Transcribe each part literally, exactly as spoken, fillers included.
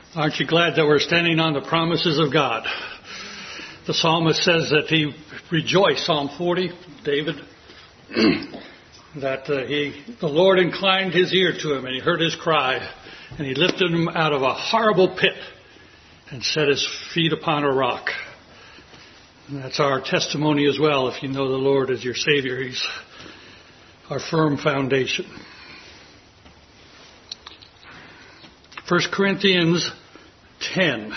Aren't you glad that we're standing on the promises of God? The psalmist says that he rejoiced, Psalm forty, David, that uh, he, the Lord inclined his ear to him and he heard his cry and he lifted him out of a horrible pit and set his feet upon a rock. And that's our testimony as well. If you know the Lord as your Savior, He's our firm foundation. First Corinthians ten.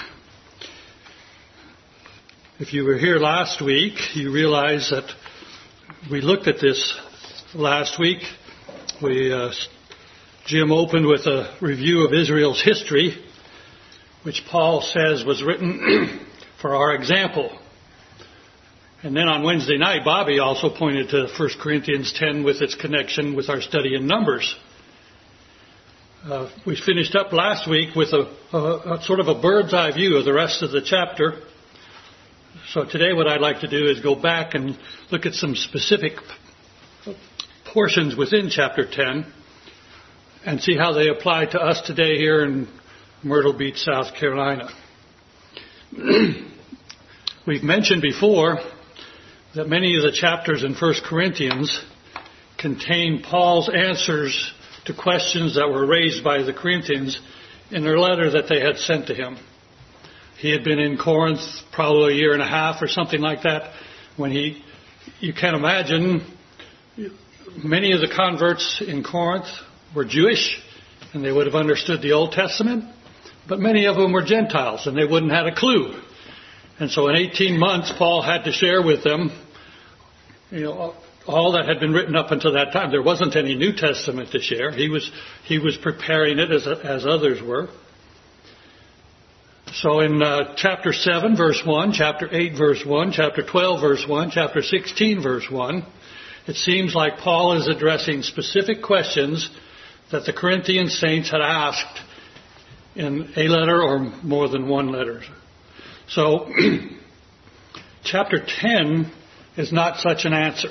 If you were here last week, you realize that we looked at this last week. We uh, Jim opened with a review of Israel's history, which Paul says was written for our example. And then on Wednesday night, Bobby also pointed to First Corinthians ten with its connection with our study in Numbers. Uh, we finished up last week with a, a, a sort of a bird's eye view of the rest of the chapter. So today what I'd like to do is go back and look at some specific portions within chapter ten and see how they apply to us today here in Myrtle Beach, South Carolina. We've mentioned before that many of the chapters in First Corinthians contain Paul's answers to questions that were raised by the Corinthians in their letter that they had sent to him. He had been in Corinth probably a year and a half or something like that when he, you can imagine, many of the converts in Corinth were Jewish and they would have understood the Old Testament, but many of them were Gentiles and they wouldn't have had a clue. And so in eighteen months, Paul had to share with them, you know, all that had been written up until that time. There wasn't any New Testament to share. He was he was preparing it as as others were. So in uh, chapter seven, verse one, chapter eight, verse one, chapter twelve, verse one, chapter sixteen, verse one, it seems like Paul is addressing specific questions that the Corinthian saints had asked in a letter or more than one letter. So chapter ten is not such an answer.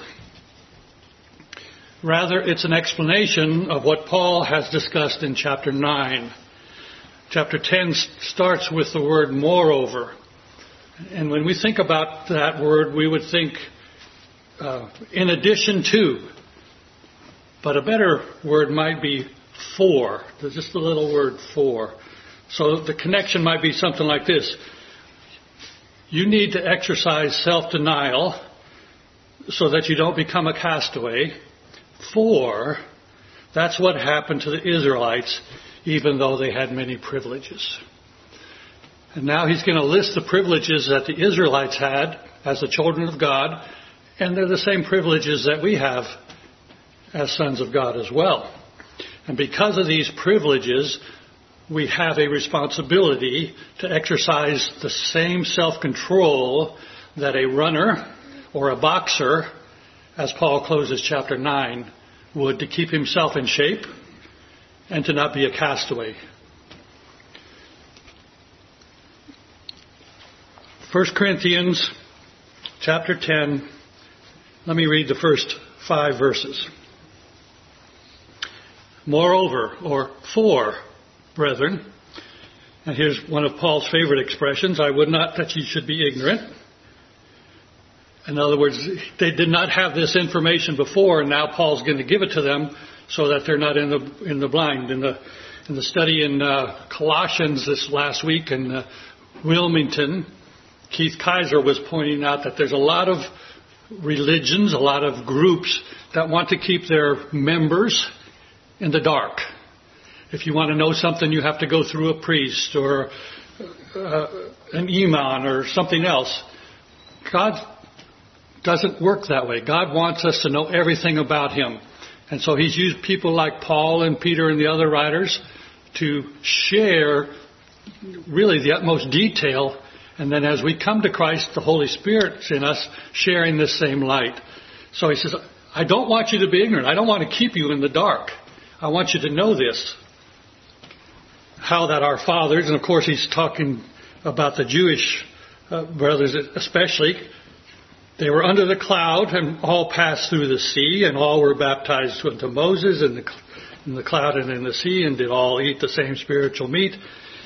Rather, it's an explanation of what Paul has discussed in chapter nine. Chapter ten starts with the word moreover. And when we think about that word, we would think uh, in addition to. But a better word might be for. There's just a little word for. So the connection might be something like this. You need to exercise self-denial so that you don't become a castaway. For that's what happened to the Israelites, even though they had many privileges. And now he's going to list the privileges that the Israelites had as the children of God, and they're the same privileges that we have as sons of God as well. And because of these privileges, we have a responsibility to exercise the same self-control that a runner or a boxer, as Paul closes chapter nine, would, to keep himself in shape and to not be a castaway. First Corinthians chapter ten, let me read the first five verses. Moreover, or for, brethren, and here's one of Paul's favorite expressions, I would not that ye should be ignorant. In other words, they did not have this information before, and now Paul's going to give it to them so that they're not in the in the blind. In the in the study in uh, Colossians this last week in uh, Wilmington, Keith Kaiser was pointing out that there's a lot of religions, a lot of groups that want to keep their members in the dark. If you want to know something, you have to go through a priest or uh, an imam or something else. God doesn't work that way. God wants us to know everything about Him. And so He's used people like Paul and Peter and the other writers to share really the utmost detail. And then as we come to Christ, the Holy Spirit's in us sharing this same light. So he says, I don't want you to be ignorant. I don't want to keep you in the dark. I want you to know this. How that our fathers, and of course he's talking about the Jewish uh, brothers especially, they were under the cloud and all passed through the sea, and all were baptized unto Moses in the, in the cloud and in the sea, and did all eat the same spiritual meat.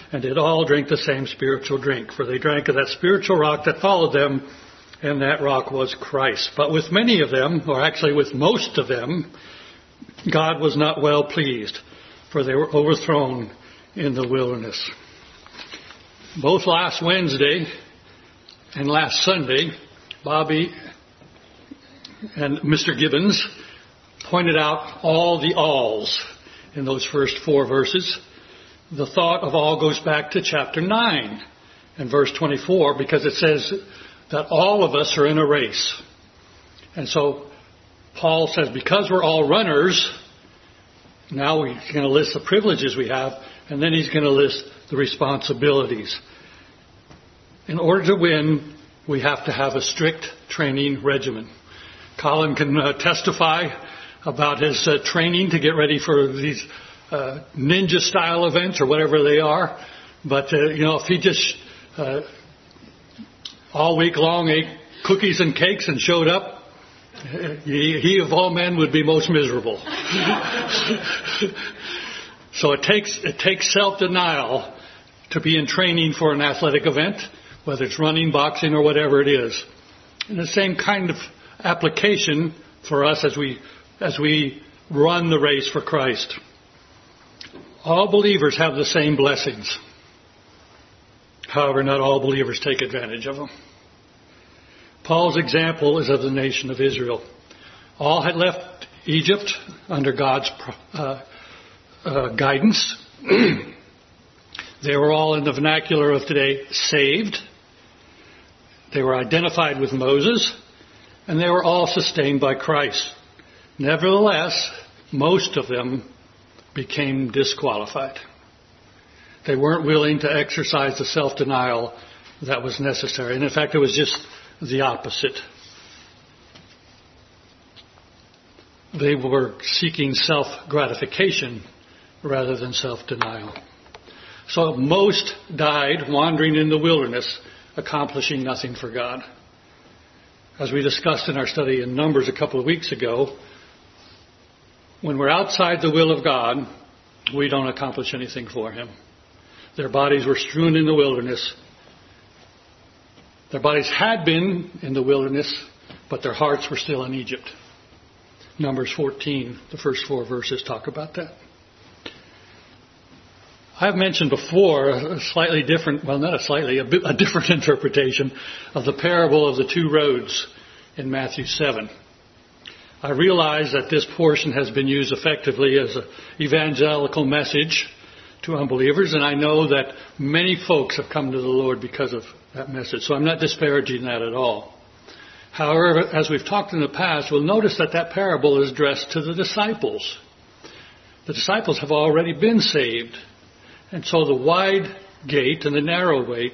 and did all drink the same spiritual drink, for they drank of that spiritual rock that followed them, and that rock was Christ. But with many of them, or actually with most of them, God was not well pleased, for they were overthrown in the wilderness. Both last Wednesday and last Sunday, Bobby and Mister Gibbons pointed out all the alls in those first four verses. The thought of all goes back to chapter nine and verse twenty-four, because it says that all of us are in a race. And so Paul says, because we're all runners, now he's going to list the privileges we have, and then he's going to list the responsibilities. In order to win, we have to have a strict training regimen. Colin can uh, testify about his uh, training to get ready for these uh, ninja-style events or whatever they are. But, uh, you know, if he just uh, all week long ate cookies and cakes and showed up, he, he of all men would be most miserable. So it takes it takes self-denial to be in training for an athletic event, whether it's running, boxing, or whatever it is. And the same kind of application for us as we as we run the race for Christ. All believers have the same blessings. However, not all believers take advantage of them. Paul's example is of the nation of Israel. All had left Egypt under God's uh, uh, guidance. They were all, in the vernacular of today, saved. They were identified with Moses, and they were all sustained by Christ. Nevertheless, most of them became disqualified. They weren't willing to exercise the self-denial that was necessary. And in fact, it was just the opposite. They were seeking self-gratification rather than self-denial. So most died wandering in the wilderness, accomplishing nothing for God. As we discussed in our study in Numbers a couple of weeks ago, when we're outside the will of God, we don't accomplish anything for Him. Their bodies were strewn in the wilderness. Their bodies had been in the wilderness, but their hearts were still in Egypt. Numbers fourteen, the first four verses talk about that. I've mentioned before a slightly different, well, not a slightly, a, bit, a different interpretation of the parable of the two roads in Matthew seven. I realize that this portion has been used effectively as an evangelical message to unbelievers, and I know that many folks have come to the Lord because of that message, so I'm not disparaging that at all. However, as we've talked in the past, we'll notice that that parable is addressed to the disciples. The disciples have already been saved. And so the wide gate and the narrow gate,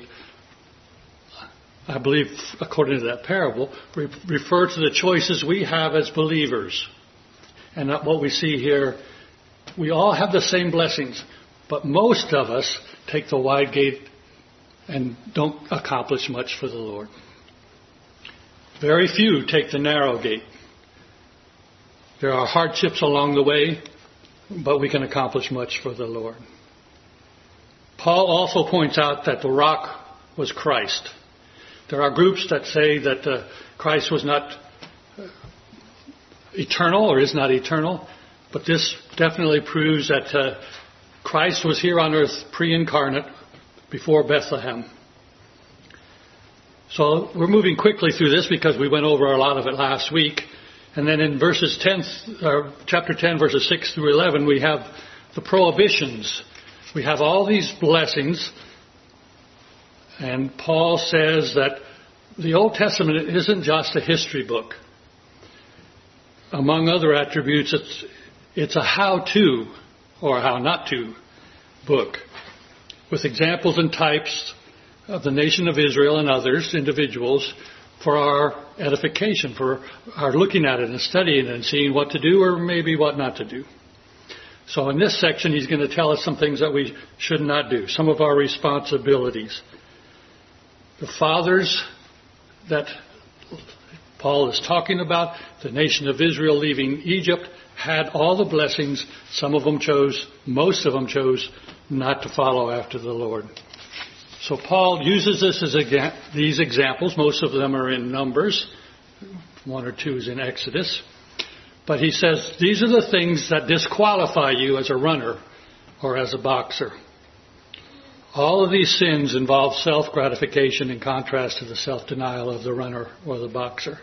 I believe, according to that parable, re- refer to the choices we have as believers. And what we see here, we all have the same blessings, but most of us take the wide gate and don't accomplish much for the Lord. Very few take the narrow gate. There are hardships along the way, but we can accomplish much for the Lord. Paul also points out that the rock was Christ. There are groups that say that uh, Christ was not uh, eternal or is not eternal, but this definitely proves that uh, Christ was here on earth pre-incarnate before Bethlehem. So we're moving quickly through this because we went over a lot of it last week. And then in verses ten, uh, chapter ten, verses six through eleven, we have the prohibitions. We have all these blessings, and Paul says that the Old Testament isn't just a history book. Among other attributes, it's, it's a how-to or how not to book with examples and types of the nation of Israel and others, individuals, for our edification, for our looking at it and studying it and seeing what to do or maybe what not to do. So in this section, he's going to tell us some things that we should not do, some of our responsibilities. The fathers that Paul is talking about, the nation of Israel leaving Egypt, had all the blessings. Some of them chose, most of them chose not to follow after the Lord. So Paul uses this as a, these examples. Most of them are in Numbers. One or two is in Exodus. But he says these are the things that disqualify you as a runner or as a boxer. All of these sins involve self-gratification in contrast to the self-denial of the runner or the boxer.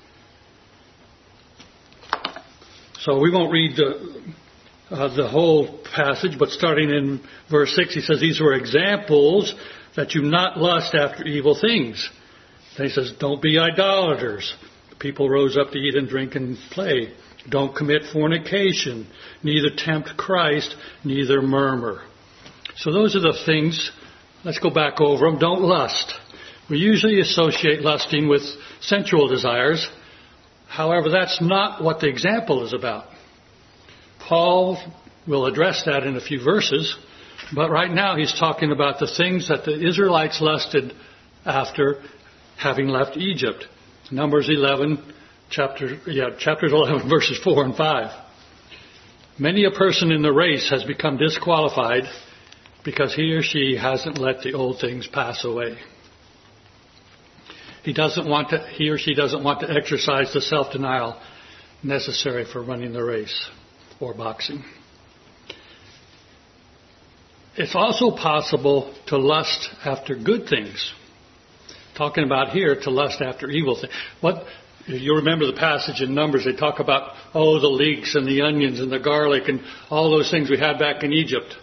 So we won't read the, uh, the whole passage, but starting in verse six, he says these were examples that you not lust after evil things. Then he says, don't be idolaters. People rose up to eat and drink and play. Don't commit fornication. Neither tempt Christ, neither murmur. So those are the things. Let's go back over them. Don't lust. We usually associate lusting with sensual desires. However, that's not what the example is about. Paul will address that in a few verses. But right now he's talking about the things that the Israelites lusted after having left Egypt. Numbers eleven, chapter, yeah, chapters eleven, verses four and five. Many a person in the race has become disqualified because he or she hasn't let the old things pass away. He doesn't want to, he or she doesn't want to exercise the self-denial necessary for running the race or boxing. It's also possible to lust after good things. Talking about here, to lust after evil things. What, you remember the passage in Numbers, they talk about, oh, the leeks and the onions and the garlic and all those things we had back in Egypt.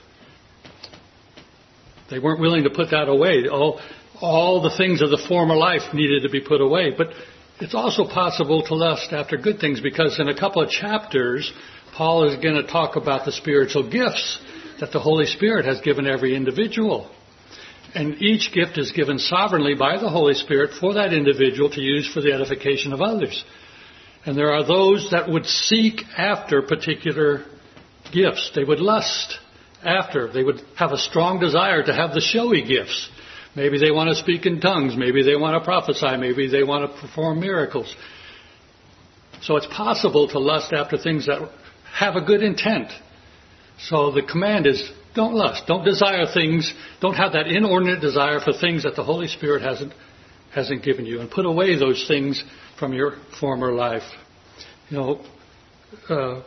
They weren't willing to put that away. All, all the things of the former life needed to be put away. But it's also possible to lust after good things because in a couple of chapters, Paul is going to talk about the spiritual gifts that the Holy Spirit has given every individual. And each gift is given sovereignly by the Holy Spirit for that individual to use for the edification of others. And there are those that would seek after particular gifts. They would lust after. They would have a strong desire to have the showy gifts. Maybe they want to speak in tongues. Maybe they want to prophesy. Maybe they want to perform miracles. So it's possible to lust after things that have a good intent. So the command is, don't lust. Don't desire things. Don't have that inordinate desire for things that the Holy Spirit hasn't hasn't given you. And put away those things from your former life. You know, uh,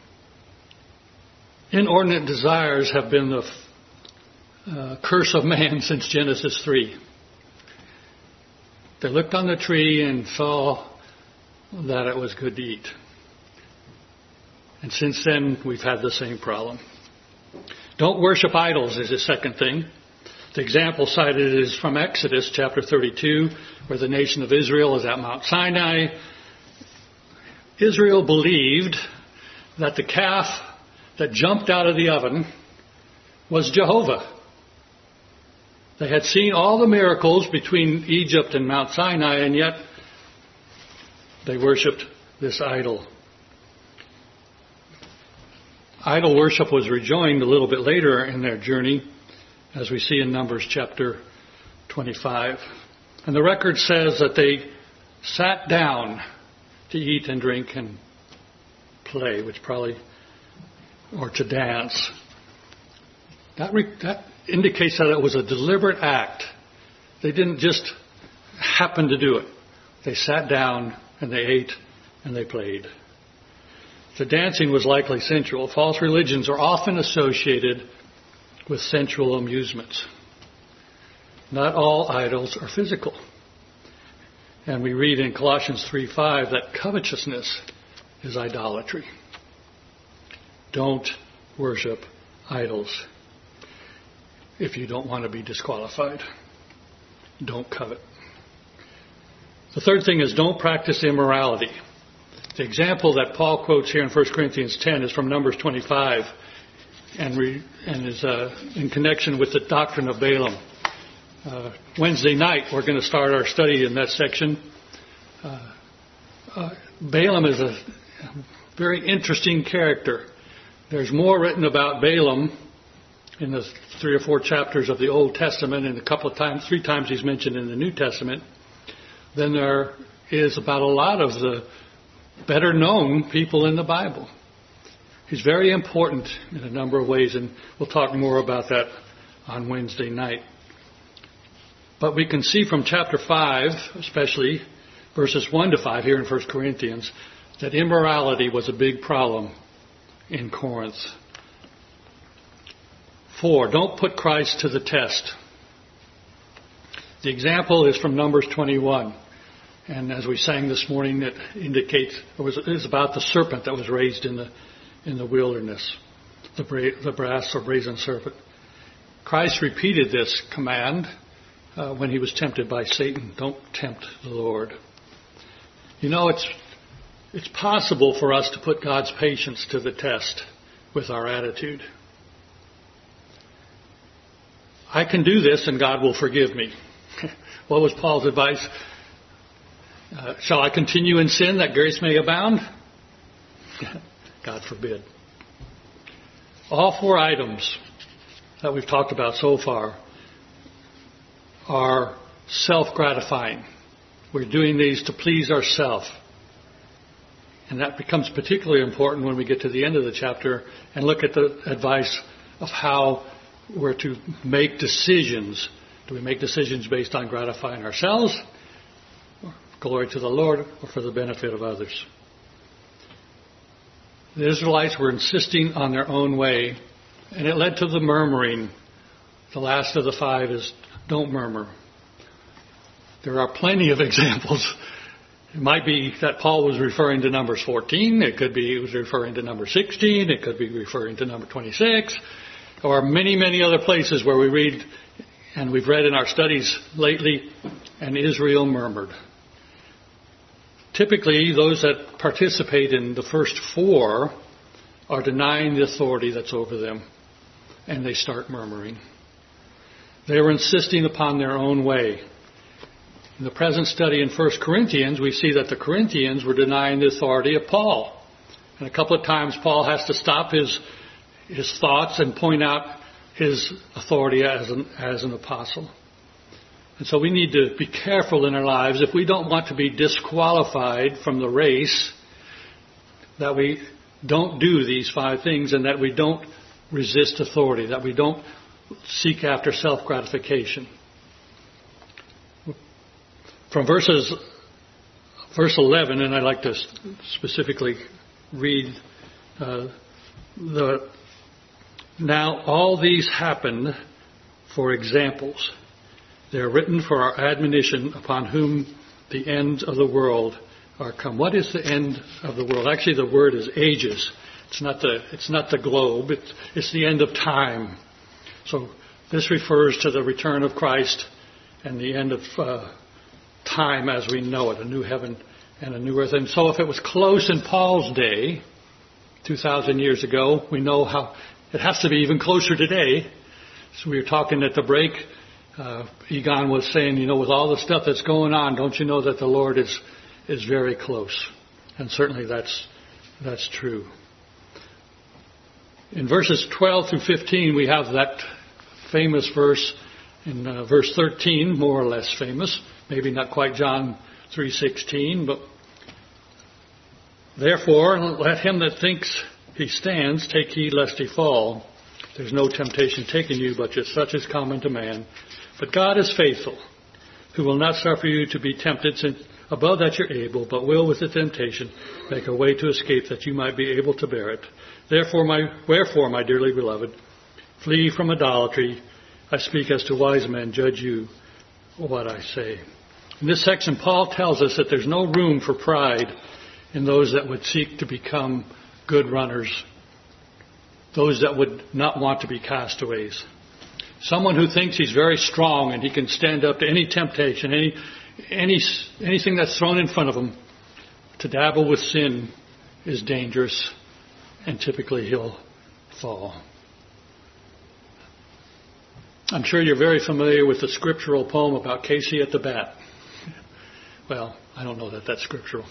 inordinate desires have been the uh, curse of man since Genesis three. They looked on the tree and saw that it was good to eat. And since then, we've had the same problem. Don't worship idols is the second thing. The example cited is from Exodus chapter thirty-two, where the nation of Israel is at Mount Sinai. Israel believed that the calf that jumped out of the oven was Jehovah. They had seen all the miracles between Egypt and Mount Sinai, and yet they worshipped this idol. Idol worship was rejoined a little bit later in their journey, as we see in Numbers chapter twenty-five. And the record says that they sat down to eat and drink and play, which probably, or to dance. That, re, that indicates that it was a deliberate act. They didn't just happen to do it. They sat down and they ate and they played. The dancing was likely sensual. False religions are often associated with sensual amusements. Not all idols are physical. And we read in Colossians three five that covetousness is idolatry. Don't worship idols if you don't want to be disqualified. Don't covet. The third thing is don't practice immorality. The example that Paul quotes here in First Corinthians ten is from Numbers twenty-five and, re, and is uh, in connection with the doctrine of Balaam. Uh, Wednesday night, we're going to start our study in that section. Uh, uh, Balaam is a very interesting character. There's more written about Balaam in the three or four chapters of the Old Testament, and a couple of times, three times he's mentioned in the New Testament, than there is about a lot of the better known people in the Bible. He's very important in a number of ways, and we'll talk more about that on Wednesday night. But we can see from chapter five, especially verses one to five here in First Corinthians, that immorality was a big problem in Corinth. Four, don't put Christ to the test. The example is from Numbers twenty-one. And as we sang this morning, it indicates it was, it was about the serpent that was raised in the in the wilderness, the, bra- the brass or brazen serpent. Christ repeated this command uh, when he was tempted by Satan. Don't tempt the Lord. You know, it's it's possible for us to put God's patience to the test with our attitude. I can do this and God will forgive me. What was Paul's advice? Uh, shall I continue in sin that grace may abound? God forbid. All four items that we've talked about so far are self-gratifying. We're doing these to please ourselves. And that becomes particularly important when we get to the end of the chapter and look at the advice of how we're to make decisions. Do we make decisions based on gratifying ourselves, or glory to the Lord, or for the benefit of others? The Israelites were insisting on their own way, and it led to the murmuring. The last of the five is don't murmur. There are plenty of examples. It might be that Paul was referring to Numbers fourteen. It could be he was referring to number sixteen. It could be referring to number twenty-six. Or many, many other places where we read, and we've read in our studies lately, and Israel murmured. Typically, those that participate in the first four are denying the authority that's over them, and they start murmuring. They were insisting upon their own way. In the present study in First Corinthians, we see that the Corinthians were denying the authority of Paul. And a couple of times Paul has to stop his his thoughts and point out his authority as an, as an apostle. And so we need to be careful in our lives if we don't want to be disqualified from the race, that we don't do these five things and that we don't resist authority, that we don't seek after self-gratification. From verses, verse eleven, and I'd like to specifically read uh, the Now all these happened for examples. They are written for our admonition, upon whom the ends of the world are come. What is the end of the world? Actually, the word is ages. It's not the it's not the globe. It's, it's the end of time. So this refers to the return of Christ and the end of uh, time as we know it, a new heaven and a new earth. And so if it was close in Paul's day, two thousand years ago, we know how it has to be even closer today. So we were talking at the break. Uh, Egon was saying, you know, with all the stuff that's going on, don't you know that the Lord is is very close? And certainly that's that's true. In verses twelve through fifteen, we have that famous verse in uh, verse thirteen, more or less famous. Maybe not quite John three sixteen, but therefore let him that thinks he stands take heed lest he fall. There's no temptation taken you, but just such is common to man. But God is faithful, who will not suffer you to be tempted since above that you're able, but will with the temptation make a way to escape that you might be able to bear it. Therefore, my wherefore, my dearly beloved, flee from idolatry. I speak as to wise men, judge you what I say. In this section, Paul tells us that there's no room for pride in those that would seek to become good runners, those that would not want to be castaways. Someone who thinks he's very strong and he can stand up to any temptation, any, any anything that's thrown in front of him, to dabble with sin is dangerous, and typically he'll fall. I'm sure you're very familiar with the scriptural poem about Casey at the bat. Well, I don't know that that's scriptural.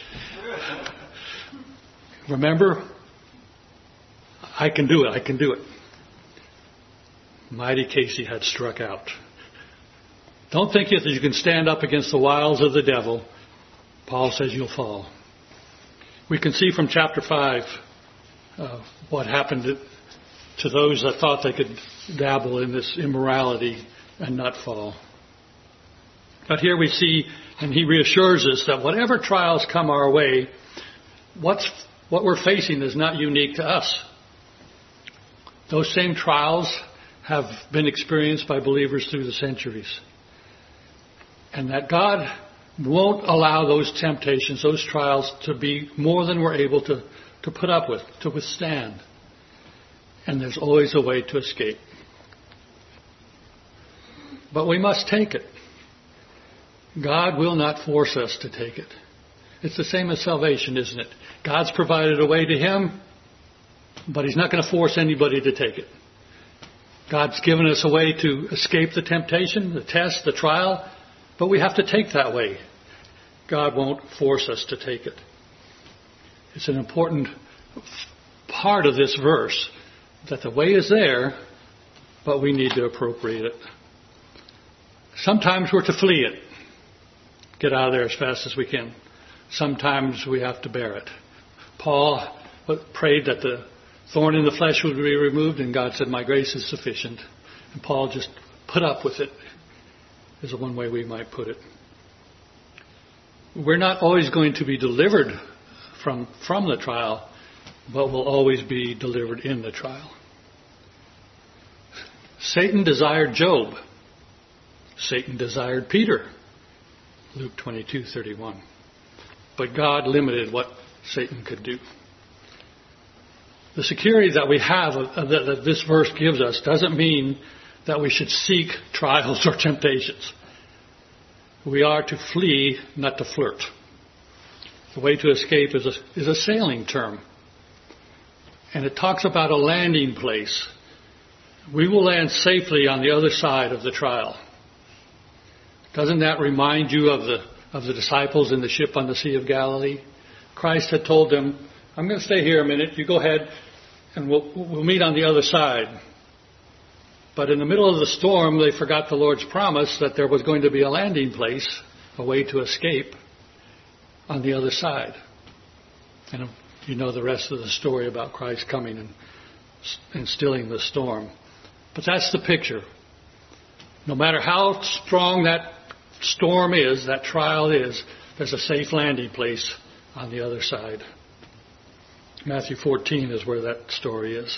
Remember, I can do it, I can do it. Mighty Casey had struck out. Don't think that you can stand up against the wiles of the devil. Paul says you'll fall. We can see from chapter five uh, what happened to, to those that thought they could dabble in this immorality and not fall. But here we see, and he reassures us that whatever trials come our way, what's, what we're facing is not unique to us. Those same trials have been experienced by believers through the centuries. And that God won't allow those temptations, those trials, to be more than we're able to, to put up with, to withstand. And there's always a way to escape. But we must take it. God will not force us to take it. It's the same as salvation, isn't it? God's provided a way to him, but he's not going to force anybody to take it. God's given us a way to escape the temptation, the test, the trial, but we have to take that way. God won't force us to take it. It's an important part of this verse that the way is there, but we need to appropriate it. Sometimes we're to flee it. Get out of there as fast as we can. Sometimes we have to bear it. Paul prayed that the thorn in the flesh would be removed, and God said, my grace is sufficient. And Paul just put up with it, is one way we might put it. We're not always going to be delivered from, from the trial, but we'll always be delivered in the trial. Satan desired Job. Satan desired Peter. Luke twenty-two thirty-one. But God limited what Satan could do. The security that we have, uh, that, that this verse gives us, doesn't mean that we should seek trials or temptations. We are to flee, not to flirt. The way to escape is a, is a sailing term. And it talks about a landing place. We will land safely on the other side of the trial. Doesn't that remind you of the of the disciples in the ship on the Sea of Galilee? Christ had told them, I'm going to stay here a minute. You go ahead and we'll, we'll meet on the other side. But in the middle of the storm, they forgot the Lord's promise that there was going to be a landing place, a way to escape on the other side. And you know the rest of the story about Christ coming and, and stilling the storm. But that's the picture. No matter how strong that storm is, that trial is, there's a safe landing place on the other side. Matthew fourteen is where that story is.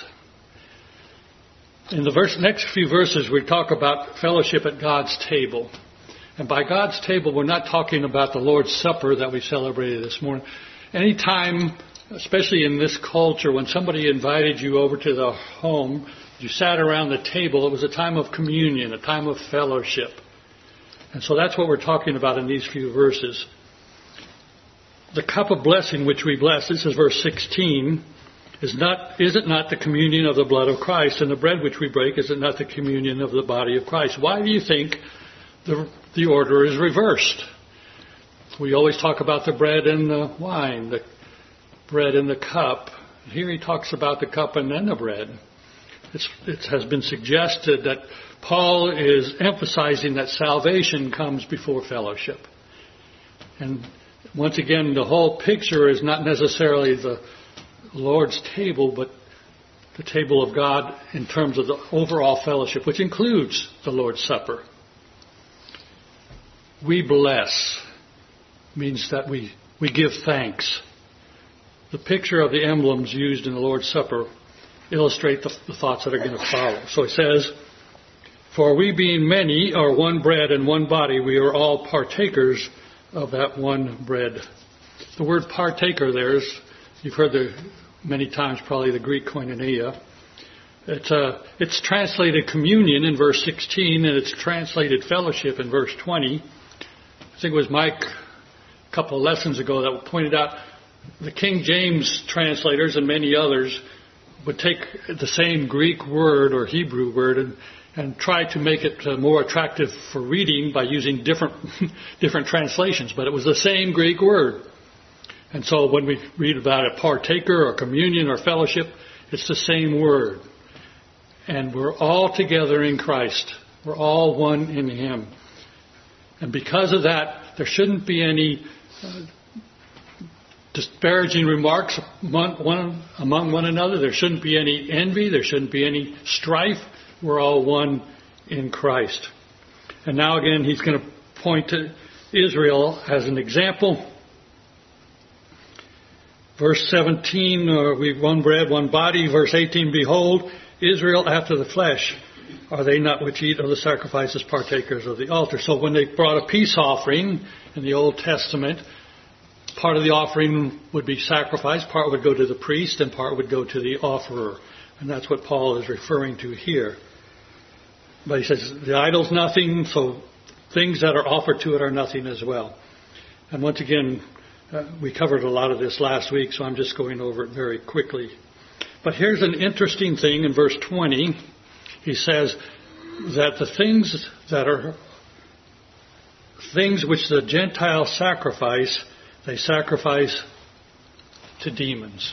In the verse, next few verses, we talk about fellowship at God's table. And by God's table, we're not talking about the Lord's Supper that we celebrated this morning. Anytime, especially in this culture, when somebody invited you over to the home, you sat around the table, it was a time of communion, a time of fellowship. And so that's what we're talking about in these few verses. The cup of blessing which we bless, this is verse sixteen, is not, is it not the communion of the blood of Christ? And the bread which we break, is it not the communion of the body of Christ? Why do you think the, the order is reversed? We always talk about the bread and the wine, the bread and the cup. Here he talks about the cup and then the bread. It's, it has been suggested that Paul is emphasizing that salvation comes before fellowship. And once again, the whole picture is not necessarily the Lord's table, but the table of God in terms of the overall fellowship, which includes the Lord's Supper. We bless means that we, we give thanks. The picture of the emblems used in the Lord's Supper illustrate the, the thoughts that are going to follow. So it says, for we being many are one bread and one body, we are all partakers of that one bread. The word partaker there is, you've heard the many times probably the Greek koinonia. It's, uh, it's translated communion in verse sixteen, and it's translated fellowship in verse twenty. I think it was Mike a couple of lessons ago that pointed out the King James translators and many others would take the same Greek word or Hebrew word and, and try to make it uh, more attractive for reading by using different different translations. But it was the same Greek word. And so when we read about a partaker or communion or fellowship, it's the same word. And we're all together in Christ. We're all one in Him. And because of that, there shouldn't be any uh, disparaging remarks among one, among one another. There shouldn't be any envy. There shouldn't be any strife. We're all one in Christ. And now again, he's going to point to Israel as an example. Verse seventeen, uh, we one bread, one body. Verse eighteen, behold, Israel after the flesh, are they not which eat of the sacrifices partakers of the altar? So when they brought a peace offering in the Old Testament, part of the offering would be sacrificed, part would go to the priest, and part would go to the offerer. And that's what Paul is referring to here. But he says, the idol's nothing, so things that are offered to it are nothing as well. And once again, uh, we covered a lot of this last week, so I'm just going over it very quickly. But here's an interesting thing in verse twenty. He says that the things that are things which the Gentiles sacrifice, they sacrifice to demons.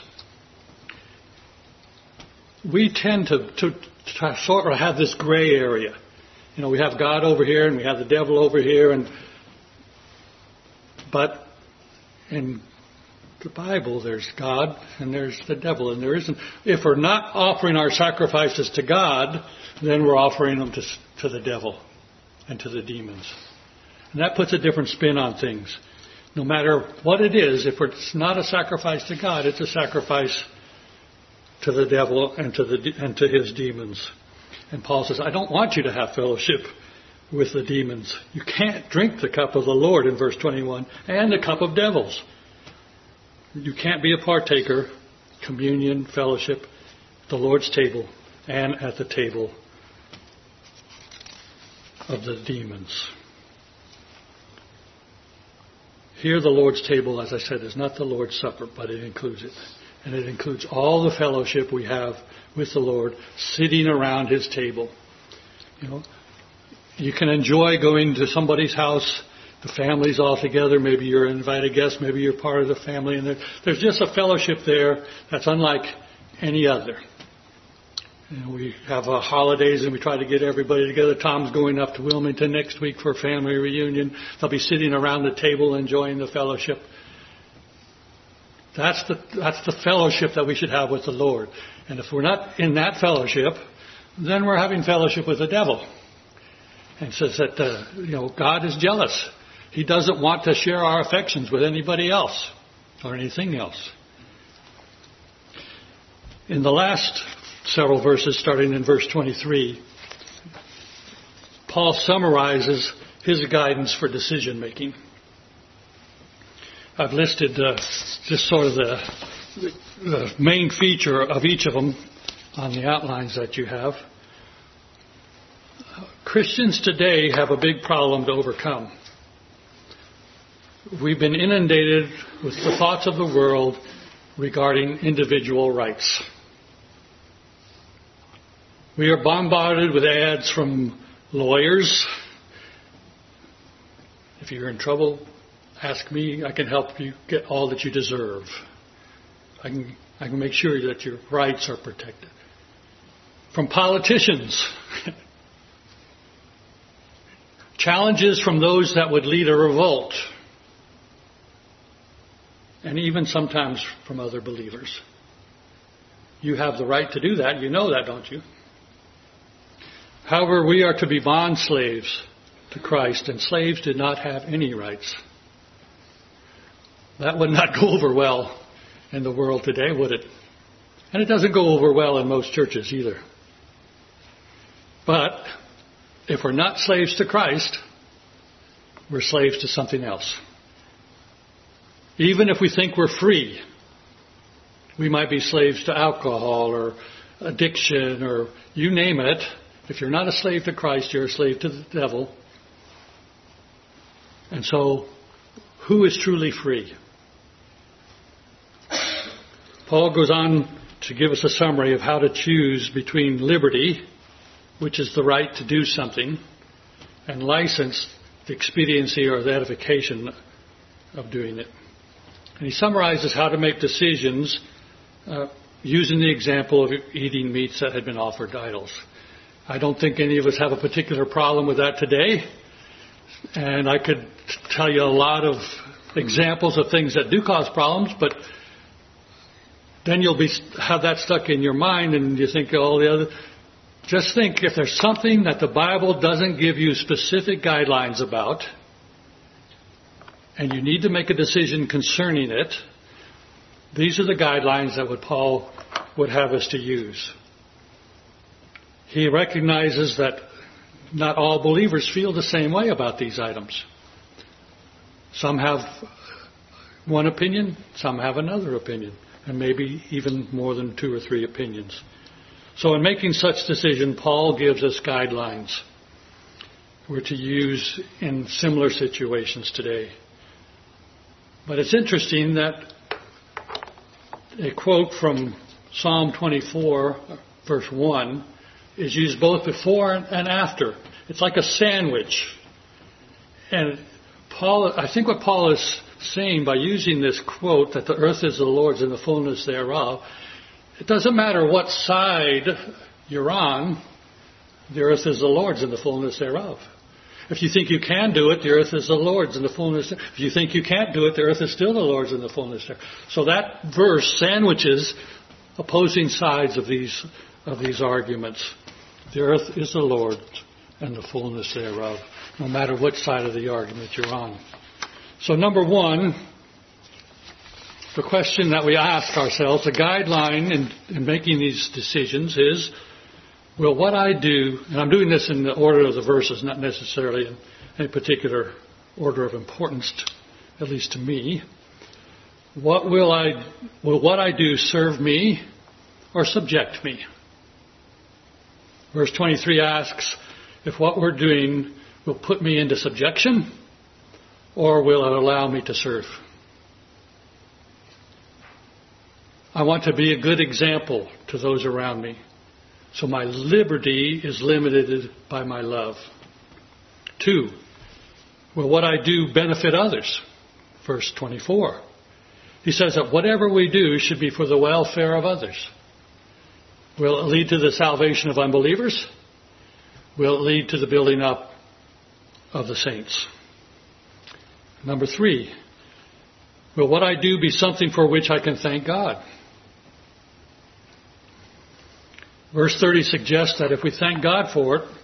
We tend to, to, to sort of have this gray area. You know, we have God over here and we have the devil over here, and but in the Bible there's God and there's the devil, and there isn't. If we're not offering our sacrifices to God, then we're offering them to, to the devil and to the demons. And that puts a different spin on things. No matter what it is, if it's not a sacrifice to God, it's a sacrifice to the devil and to the and to his demons. And Paul says, I don't want you to have fellowship with the demons. You can't drink the cup of the Lord in verse twenty-one and the cup of devils. You can't be a partaker, communion, fellowship, the Lord's table, and at the table of the demons. Here the Lord's table, as I said, is not the Lord's Supper, but it includes it. And it includes all the fellowship we have with the Lord, sitting around His table. You know, you can enjoy going to somebody's house, the family's all together, maybe you're an invited guest, maybe you're part of the family, and there, there's just a fellowship there that's unlike any other. And we have uh, holidays and we try to get everybody together. Tom's going up to Wilmington next week for a family reunion. They'll be sitting around the table enjoying the fellowship. That's the that's the fellowship that we should have with the Lord. And if we're not in that fellowship, then we're having fellowship with the devil. And it says that uh, you know God is jealous. He doesn't want to share our affections with anybody else or anything else. In the last several verses, starting in verse twenty-three, Paul summarizes his guidance for decision making. I've listed uh, just sort of the, the main feature of each of them on the outlines that you have. Christians today have a big problem to overcome. We've been inundated with the thoughts of the world regarding individual rights. We are bombarded with ads from lawyers. If you're in trouble, ask me. I can help you get all that you deserve. I can, I can make sure that your rights are protected. From politicians. Challenges from those that would lead a revolt. And even sometimes from other believers. You have the right to do that. You know that, don't you? However, we are to be bond slaves to Christ, and slaves did not have any rights. That would not go over well in the world today, would it? And it doesn't go over well in most churches either. But if we're not slaves to Christ, we're slaves to something else. Even if we think we're free, we might be slaves to alcohol or addiction or you name it. If you're not a slave to Christ, you're a slave to the devil. And so, who is truly free? Paul goes on to give us a summary of how to choose between liberty, which is the right to do something, and license, the expediency or the edification of doing it. And he summarizes how to make decisions uh, using the example of eating meats that had been offered to idols. I don't think any of us have a particular problem with that today. And I could tell you a lot of examples of things that do cause problems, but then you'll be have that stuck in your mind and you think all the other. Just think, if there's something that the Bible doesn't give you specific guidelines about, and you need to make a decision concerning it, these are the guidelines that would Paul would have us to use. He recognizes that not all believers feel the same way about these items. Some have one opinion, some have another opinion, and maybe even more than two or three opinions. So in making such decision, Paul gives us guidelines we're to use in similar situations today. But it's interesting that a quote from Psalm twenty-four, verse one, is used both before and after. It's like a sandwich. And Paul, I think what Paul is saying by using this quote, that the earth is the Lord's and the fullness thereof, it doesn't matter what side you're on, the earth is the Lord's and the fullness thereof. If you think you can do it, the earth is the Lord's and the fullness. If you think you can't do it, the earth is still the Lord's and the fullness thereof. So that verse sandwiches opposing sides of these of these arguments. The earth is the Lord's and the fullness thereof, no matter which side of the argument you're on. So number one, the question that we ask ourselves, the guideline in, in making these decisions is, will what I do, and I'm doing this in the order of the verses, not necessarily in any particular order of importance, at least to me, what will I, will what I do serve me or subject me? Verse twenty-three asks if what we're doing will put me into subjection or will it allow me to serve. I want to be a good example to those around me. So my liberty is limited by my love. Two, will what I do benefit others? Verse twenty-four. He says that whatever we do should be for the welfare of others. Will it lead to the salvation of unbelievers? Will it lead to the building up of the saints? Number three, will what I do be something for which I can thank God? Verse thirty suggests that if we thank God for it,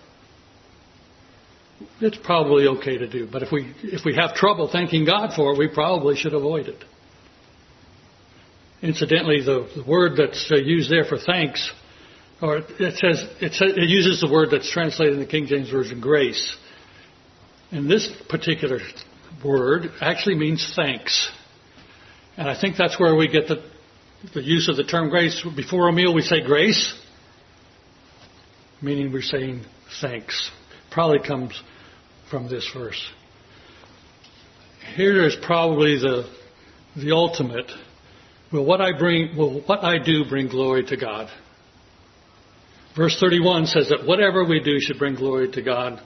it's probably okay to do. But if we if we have trouble thanking God for it, we probably should avoid it. Incidentally, the, the word that's uh, used there for thanks, or it says it, says it uses the word that's translated in the King James Version, grace. And this particular word actually means thanks. And I think that's where we get the the use of the term grace. Before a meal, we say grace, meaning we're saying thanks. Probably comes from this verse. Here is probably the the ultimate. Will what I bring, will what I do bring glory to God? Verse thirty-one says that whatever we do should bring glory to God.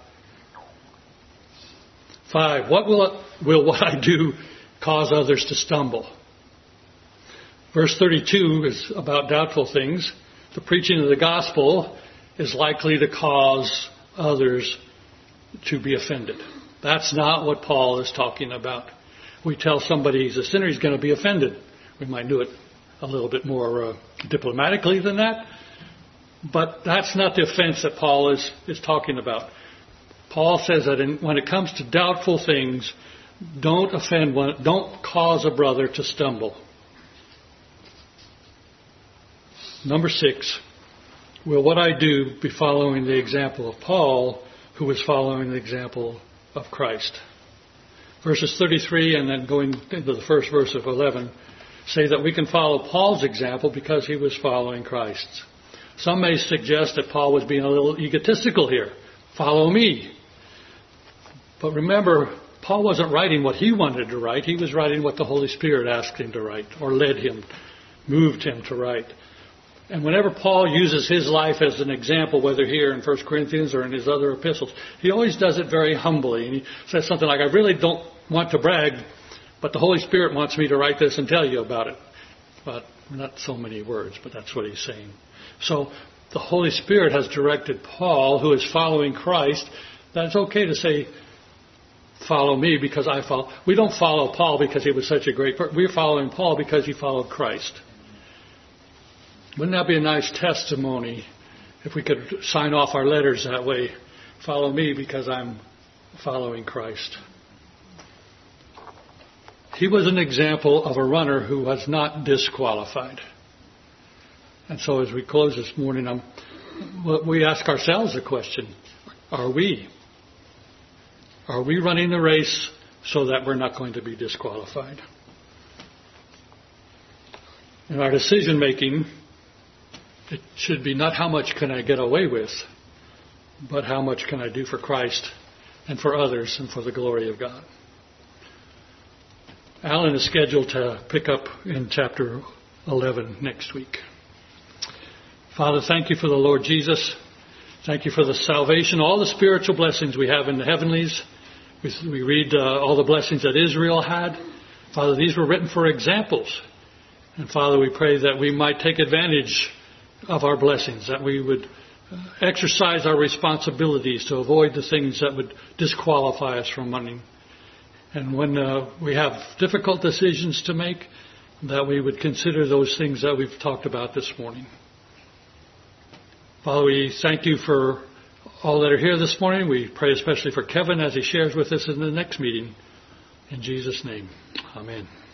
Five, what will it, will what I do cause others to stumble? Verse thirty-two is about doubtful things. The preaching of the gospel is likely to cause others to be offended. That's not what Paul is talking about. We tell somebody he's a sinner, he's going to be offended. We might do it a little bit more uh, diplomatically than that. But that's not the offense that Paul is, is talking about. Paul says that in, when it comes to doubtful things, don't offend one, don't cause a brother to stumble. Number six, will what I do be following the example of Paul, who was following the example of Christ? Verses thirty-three and then going into the first verse of eleven say that we can follow Paul's example because he was following Christ's. Some may suggest that Paul was being a little egotistical here. Follow me. But remember, Paul wasn't writing what he wanted to write. He was writing what the Holy Spirit asked him to write or led him, moved him to write. And whenever Paul uses his life as an example, whether here in First Corinthians or in his other epistles, he always does it very humbly. And he says something like, I really don't want to brag, but the Holy Spirit wants me to write this and tell you about it. But not so many words, but that's what he's saying. So the Holy Spirit has directed Paul, who is following Christ, that it's okay to say, follow me because I follow. We don't follow Paul because he was such a great person. We're following Paul because he followed Christ. Wouldn't that be a nice testimony if we could sign off our letters that way? Follow me because I'm following Christ. He was an example of a runner who was not disqualified. And so as we close this morning, um, we ask ourselves a question. Are we? Are we running the race so that we're not going to be disqualified? In our decision making, it should be not how much can I get away with, but how much can I do for Christ and for others and for the glory of God. Alan is scheduled to pick up in chapter eleven next week. Father, thank you for the Lord Jesus. Thank you for the salvation, all the spiritual blessings we have in the heavenlies. We, we read uh, all the blessings that Israel had. Father, these were written for examples. And Father, we pray that we might take advantage of our blessings, that we would exercise our responsibilities to avoid the things that would disqualify us from running. And when uh, we have difficult decisions to make, that we would consider those things that we've talked about this morning. Father, we thank you for all that are here this morning. We pray especially for Kevin as he shares with us in the next meeting. In Jesus' name, amen.